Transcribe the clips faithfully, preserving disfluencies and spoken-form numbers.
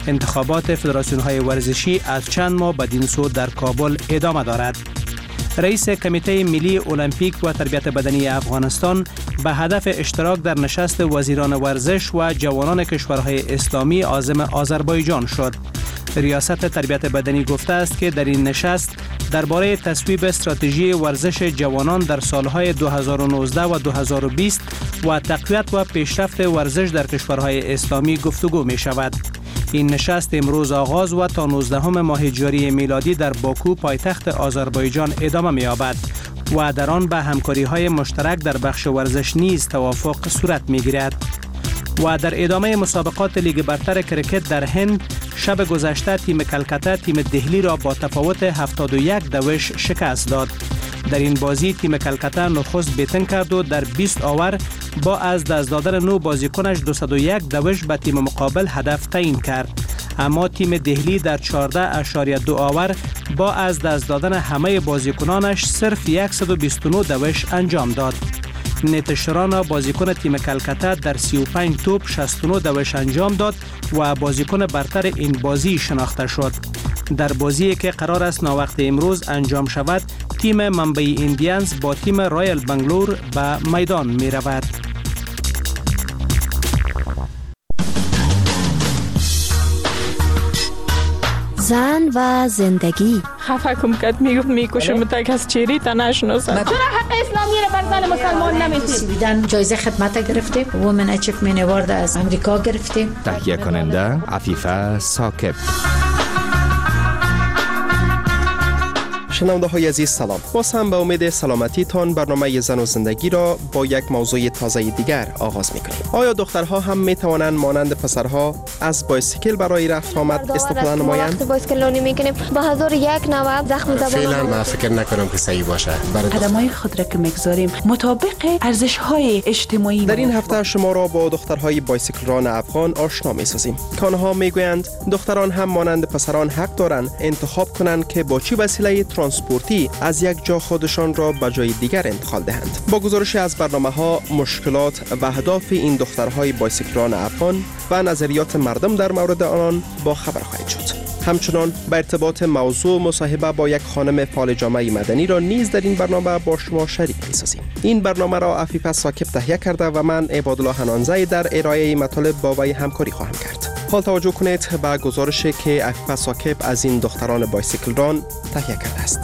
انتخابات فدراسیون‌های ورزشی از چند ماه بدین سو در کابل ادامه دارد. رئیس کمیته ملی المپیک و تربیت بدنی افغانستان به هدف اشتراک در نشست وزیران ورزش و جوانان کشورهای اسلامی عازم آذربایجان شد. ریاست تربیت بدنی گفته است که در این نشست درباره تصویب استراتژی ورزش جوانان در سالهای دو هزار و نوزده و دو هزار و بیست و تقویت و پیشرفت ورزش در کشورهای اسلامی گفتگو می شود. این نشست امروز آغاز و تا نوزدهم ماه جاری میلادی در باکو پایتخت آذربایجان ادامه می‌یابد و در آن به همکاری‌های مشترک در بخش ورزش نیز توافق صورت می‌گیرد. و در ادامه مسابقات لیگ برتر کرکت در هند شب گذشته تیم کلکته تیم دهلی را با تفاوت هفتاد و یک دوش شکست داد. در این بازی تیم کلکته نخست بیتن کرد و در بیست آور با از دست دادن نو بازیکنش دویست و یک دوش به تیم مقابل هدف تعیین کرد. اما تیم دهلی در چهارده اشاریه دو آور با از دست دادن همه بازیکنانش صرف صد و بیست و نه دوش انجام داد. نیتشرانا بازیکن تیم کلکته در سی و پنج توپ شصت و نه دوش انجام داد و بازیکن برتر این بازی شناخته شد. در بازی که قرار است ناوقت امروز انجام شود، تیم ممبئی ایندیانز با تیم رایل بنگلور به میدان می رود. زن و زندگی. خفه کم کد میگفت میکشم تک از چیری تا نشناسم. چرا حق اسلامی رو بر زن مسلمان نمیدید؟ بیدن جایزه خدمت گرفتیم، وومن اچیومنت اوارد از امریکا گرفتیم. تهیه کننده عفیفه ثاقب. شنونده های عزیز سلام. باز هم به امید سلامتی تان برنامه زن و زندگی را با یک موضوع تازه دیگر آغاز میکنیم. آیا دخترها هم می توانند مانند پسرها از بایسیکل برای رفت آمد استفاده نمایند؟ وقتی بایسیکل رانی میکنیم با هزار یک نوع زخم زبان. فعلا من فکر نکنم که صحیح باشه. قدمای خود را که میگذاریم مطابق ارزش های اجتماعی. در این هفته شما را با دخترهای بایسیکل ران افغان آشنا میسازیم. که آنها میگویند دختران هم مانند پسران حق دارند انتخاب کنند که با چه وسیله ترانسپورتی از یک جا خودشان را به جای دیگر انتقال دهند. با گزارش از برنامه‌ها، مشکلات و اهداف این دخترهای بایسیکلران افغان و نظریات مردم در مورد آنان با خبر خواهید شد. همچنان به ارتباط موضوع مصاحبه با یک خانم فعال جامعه مدنی را نیز در این برنامه با شما شریک می‌سازیم. این برنامه را عفیفه ثاقب تهیه کرده و من عبادالله حنانزی در ارائه مطالب با وی همکاری خواهم کرد. حال توجه کنید به گزارشی که عفیفه ثاقب از این دختران بایسیکل ران تهیه کرده است.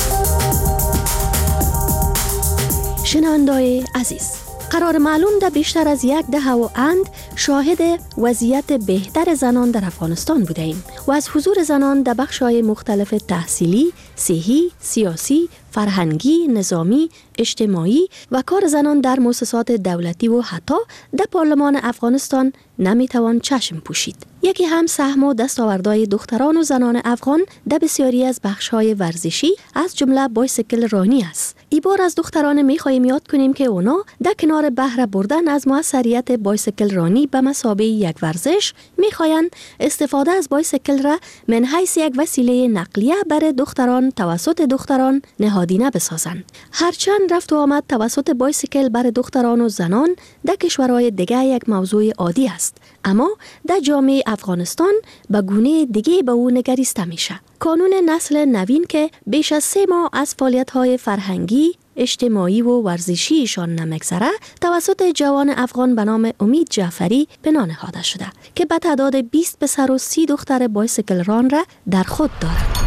شنونده‌های عزیز، قرار معلوم ده بیشتر از یک دهه و اند شاهد وضعیت بهتر زنان در افغانستان بوده ایم و از حضور زنان در بخش‌های مختلف تحصیلی، صحی، سیاسی، فرهنگی، نظامی، اجتماعی و کار زنان در مؤسسات دولتی و حتی در پارلمان افغانستان نمیتوان چشم پوشید. یکی هم سهم و دستاوردهای دختران و زنان افغان در بسیاری از بخش‌های ورزشی از جمله بایسیکل رانی است. ای بار از دختران می‌خواهیم یاد کنیم که اونا در کنار بهره بردن از موثریت بایسیکل رانی به مثابه یک ورزش می‌خواهند استفاده از بایسیکل را من حیث یک وسیله نقلیه برای دختران توسط دختران نهادینه بسازند. هرچند رفت و آمد توسط بایسیکل برای دختران و زنان در کشورهای دیگه یک موضوع عادی است، اما در جامعه افغانستان به گونه دیگه به او نگریسته میشه. کانون نسل نوین که بیش از سه ماه از فعالیت‌های فرهنگی، اجتماعی و ورزشیشان نمیگذره توسط جوان افغان به نام امید جعفری بنا نهاده شده که به تعداد بیست پسر و سی دختر بایسیکل ران را در خود دارد.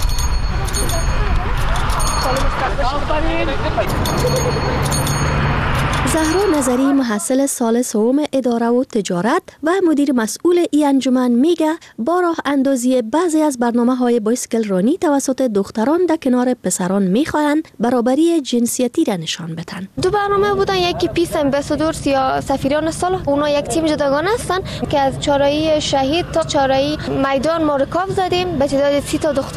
زهرا نظری محصل سال سوم اداره و تجارت و مدیر مسئول ای انجمن میگه با راه اندازی بعضی از برنامه‌های بایسیکل رانی توسط دختران در کنار پسران میخواهند برابری جنسیتی را نشان بدن. دو برنامه بودن، یکی پیس امباسادورز یا سفیران صلح، اونا یک تیم جداگانه هستن که از چهارراه شهید تا چهارراه میدان ما رکاب زدیم. به تعداد سی تا دختر بود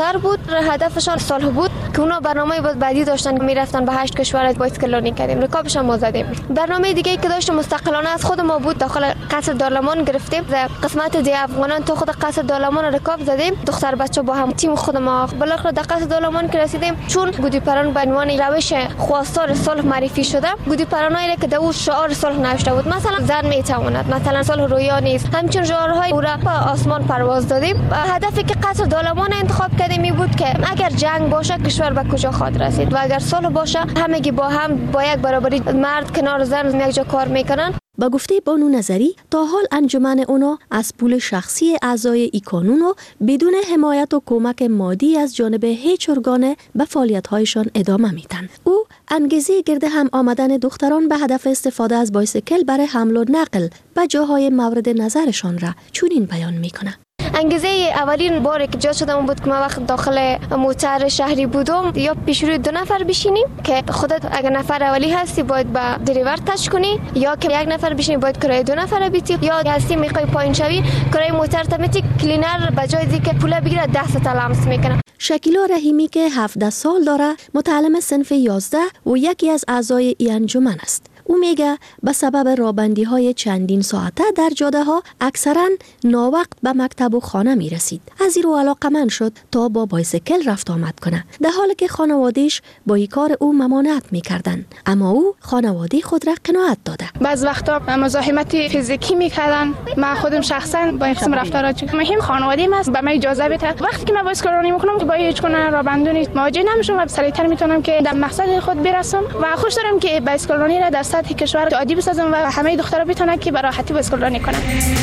هدفشان صلح بود که اونا برنامه بود بعدی داشتن میرفتن به هشت کشور بایسکلانی کردیم، رکابش هم ما زدیم. برنامه دیگه که داشتیم مستقلانه از خود ما بود، داخل قصر دارالمان گرفتیم، قسمت دی افغانان تو خود قصر دارالمان رکاب زدیم، دختر بچه با هم تیم خود ما بالاخره در قصر دارالمان که رسیدیم. چون گودی پران به عنوان روش خواستار صلح معرفی شده، گودی پرانایی که دو شعار صلح نوشته بود، مثلا زن میتواند، مثلا صلح رویا نیست، همچنین شعارهای او را به آسمان پرواز دادیم. هدفی که قصر دارالمان انتخاب کردیم می بود که اگر جنگ باشه کشور به کجا خواهد رسید و اگر صلح باشه همگی با هم با یک برابری مرد کنار زن یک جا کار میکنن. با گفته بانو نظری تا حال انجمن اونا از پول شخصی اعضای ای کانون و بدون حمایت و کمک مادی از جانب هیچ ارگان به فعالیت‌هایشان ادامه میدن. او انگیزه گرد هم آمدن دختران به هدف استفاده از بایسکل برای حمل و نقل به جاهای مورد نظرشان را چنین بیان میکنه. انگیزه اولین باری که جا شدم بود که ما وقت داخل موتر شهری بودم، یا پیش روی دو نفر بشینیم که خودت اگر نفر اولی هستی باید با دریور تاچ کنی، یا که یک نفر بشینی باید کرایه دو نفر بیتی، یا هستی میخوای پایین شوی کرایه موتر تمیتی کلینر به جای دیگه پول بگیره دست تا لمس میکنه. شکیلا رحیمی که هفده سال داره، متعلم صنف یازده و یکی از اعضای این انجمن است. او میگه به سبب رابندی های چندین ساعته در جاده ها اکثرا ناوقت به مکتب و خانه می رسید. از این رو علاقمند شد تا با بایسکل رفت آمد کنه، در حالی که خانوادهش با این کار او ممانعت می کردن، اما او خانواده خود را قناعت داده. بعض وقتا مزاحمت فیزیکی میکردن، من خودم شخصا با این قسم رفتارات مهم خانواده من به من اجازه بده وقتی که من بایسکلرانی میکنم که با هیچ گونه رابندونی مواجه نمیشم و سریعتر میتونم که در مقصد خود برسم و خوش دارم که بایسکلرانی را در سطح کشور عادی بسازم و همه دخترها بتونن که به راحتی بایسکلرانی کنن.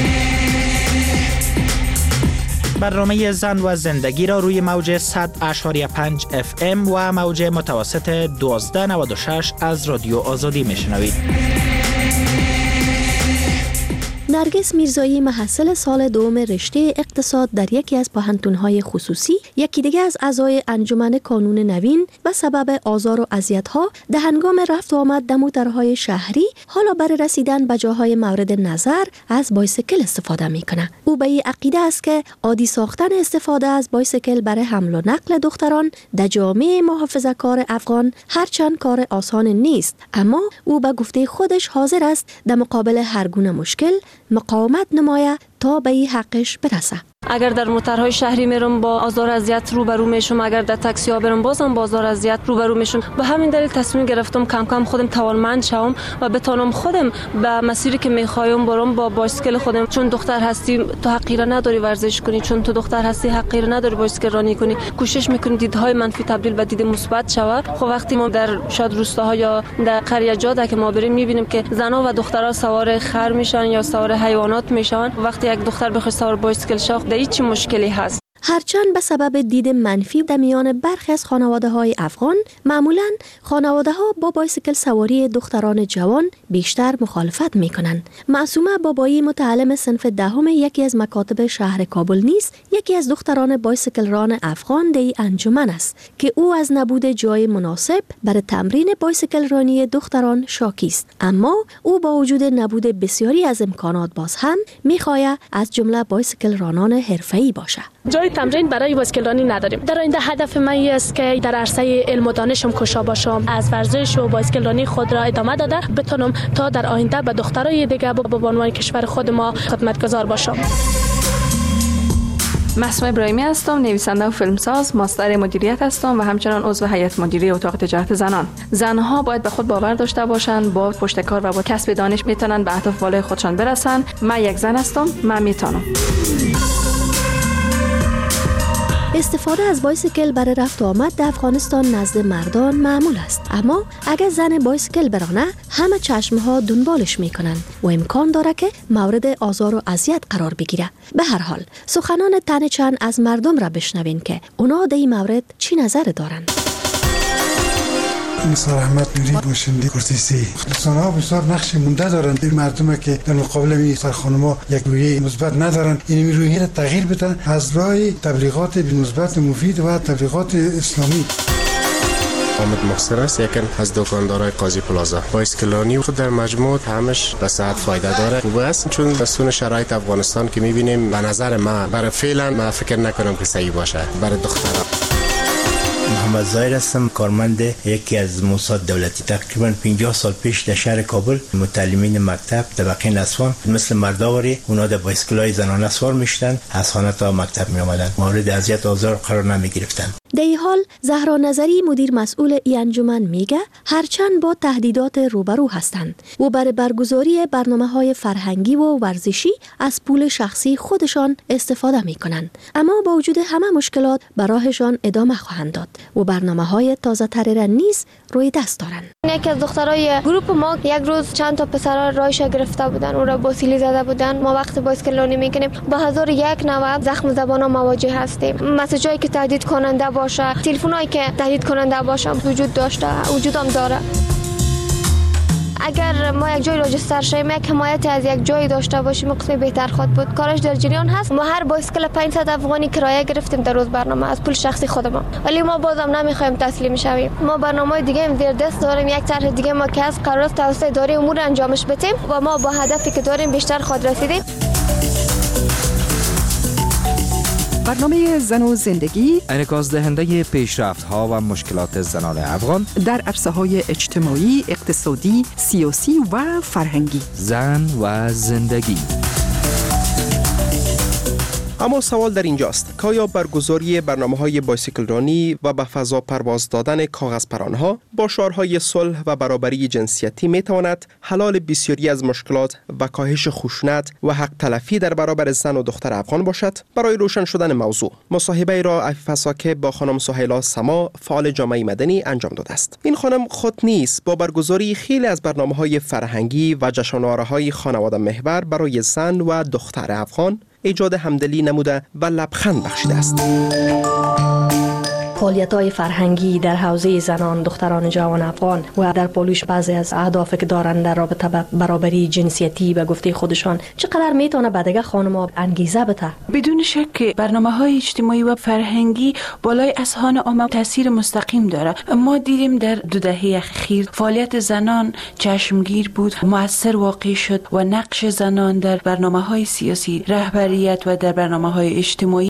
برنامه زن و زندگی را روی موج صد و پنج اف ام و موج متوسط دوازده نود و شش از رادیو آزادی میشنوید. نرگس میرزایی محصل سال دوم رشته اقتصاد در یکی از پوهنتون‌های خصوصی، یکی دیگه از اعضای انجمن کانون نوین، به سبب آزار و اذیت‌ها در هنگام رفت و آمد در موترهای شهری حالا برای رسیدن به جاهای مورد نظر از بایسکل استفاده میکنه. او به این عقیده است که عادی ساختن استفاده از بایسکل برای حمل و نقل دختران در جامعه محافظه‌کار افغان هرچند کار آسان نیست، اما او به گفته خودش حاضر است در مقابل هر گونه مشکل مقاومت نماید تا به این حقش برسه. اگر در موترهای شهری میرم با آزار اذیت روبرو میشم، اگر در تاکسی ها برم بازم با آزار اذیت روبرو میشم. به همین دلیل تصمیم گرفتم کم کم خودم توانمند شوم و بتونم خودم به مسیری که میخوایم برم با بایسکل خودم. چون دختر هستی تو حقی را نداری ورزش کنی، چون تو دختر هستی حقی را نداری بایسکل رانی کنی. کوشش میکنی دیدهای منفی تبدیل به دید مثبت شود. خب وقتی ما در شاد روستاها یا در قریه جاده که ما بریم میبینیم که زنها و دخترها سوار خر میشن یا سوار حیوانات میشن. وقتی یک دختر بخواد سوار بایسکل شه در هیچ مشکلی هست. هرچند به سبب دید منفی در میان برخی از خانواده‌های افغان، معمولاً خانواده‌ها با بایسکل سواری دختران جوان بیشتر مخالفت می‌کنند. معصومه بابایی، متعلم صنف دهم یکی از مکاتب شهر کابل نیز یکی از دختران بایسکل ران افغان در انجمن است که او از نبود جای مناسب برای تمرین بایسکل رانی دختران شاکی است، اما او با وجود نبود بسیاری از امکانات باز هم می‌خواهد از جمله بایسکل رانان حرفه‌ای باشد. جای تمرین برای بایسکلرانی نداریم. در آینده هدف من است که در عرصه علم و دانشم کوشا باشم، از ورزش و بایسکلرانی خود را ادامه داده بتونم تا در آینده به دخترای دیگه به عنوان کشور خود ما خدمتگزار باشم. مسموع ابراهیمی هستم، نویسنده و فیلمساز، ماستر مدیریت هستم و همچنان عضو هیئت مدیره اتاق تجارت زنان. زنها باید به خود باور داشته باشند، با پشتکار و با کسب دانش میتونن به اهداف بالای خودشان برسن. من یک زن هستم، من میتونم. استفاده از بایسکل برای رفت و آمد در افغانستان نزد مردان معمول است، اما اگر زن بایسکل برانه همه چشمها دنبالش میکنن و امکان داره که مورد آزار و اذیت قرار بگیره. به هر حال سخنان تن چند از مردم را بشنوین که اونا در این مورد چی نظر دارند. مثل احمد نوری باشندی کرتیسی دوستانها بسیار نقش مونده دارند. این مردم که در مقابل این سرخانما یک رویه مثبت ندارند، این رویه را تغییر بدن از راه تبلیغات مثبت مفید و تبلیغات اسلامی. حامد محسن است، یکی از دکاندارای قاضی پلازا. بایسکلرانی خود در مجموع همش به صحت فایده داره. خوب است چون بسون شرایط افغانستان که می‌بینیم به نظر من برای فعلا من فکر نکنم که صحیح باشه برای دخترها. محمد ظاهر هستم، کارمند یکی از موساد دولتی. تقریبا پنجاه سال پیش در شهر کابل متعلمین مکتب طبقه نسوان مثل مرداوری اونا در بایسکلای زنانه سوار میشدن، از خانه تا مکتب می آمدن، مورد اذیت و آزار قرار نمی گرفتن. در این حال زهرا نظری مدیر مسئول این انجمن میگه هرچند با تهدیدات روبرو هستند و برای برگزاری برنامه‌های فرهنگی و ورزشی از پول شخصی خودشان استفاده میکنند، اما با وجود همه مشکلات به راهشان ادامه خواهند داد و برنامه‌های تازه‌تری را نیز روی دست دارند. یکی از دخترای گروپ ما یک روز چند تا پسرا رایش گرفته بودن، اون را باسیلی زده بودن. ما وقت بایسکلونی میکنیم با هزار یک نوع زخم زبانا مواجه هستیم. مسیجایی که تهدید کننده باشه، تلفنایی که تهدید کننده باشه وجود داشته، وجودم داره. اگر ما یک جای راجستر شیم، یک حمایت از یک جای داشته باشیم قسمی بهتر خود بود. کارش در جریان هست. ما هر بایسکل پانصد افغانی کرایه گرفتیم در روز برنامه از پول شخصی خودمان، ولی ما بازم نمیخوایم تسلیم شویم. ما برنامه دیگه هم زیر دست داریم. یک طرح دیگه ما که از قرار است توسط اداره امور انجامش بدیم و ما با هدفی که داریم بیشتر خود رسیدیم. برنامه زن و زندگی انعکاس دهنده پیشرفت ها و مشکلات زنان افغان در عرصه های اجتماعی، اقتصادی، سیاسی و فرهنگی. زن و زندگی. اما سوال در اینجاست که آیا برگزاری برنامه‌های بایسیکل رانی و به فضا پرواز دادن کاغذ پرانها با شعارهای صلح و برابری جنسیتی میتواند حلال بسیاری از مشکلات و کاهش خشونت و حق تلفی در برابر زن و دختر افغان باشد؟ برای روشن شدن موضوع مصاحبه را عفیفه ساکب با خانم سهیلا سما، فعال جامعه مدنی انجام داده است. این خانم خود نیز با برگزاری خیلی از برنامه‌های فرهنگی و جشنواره‌های خانواده محور برای زن و دختر افغان ایجاد همدلی نموده و لبخند بخشیده است. فعالیت‌های فرهنگی در حوزه زنان، دختران جوان افغان و در پالوش بعضی از اهداف که دارند در رابطه با برابری جنسیتی به گفته خودشان چقدر میتونه به دیگه خانم‌ها انگیزه بده؟ بدون شک برنامه‌های اجتماعی و فرهنگی بالای اذهان عامه تاثیر مستقیم داره. ما دیدیم در دو دهه اخیر فعالیت زنان چشمگیر بود، مؤثر واقع شد و نقش زنان در برنامه‌های سیاسی، رهبریت و در برنامه‌های اجتماعی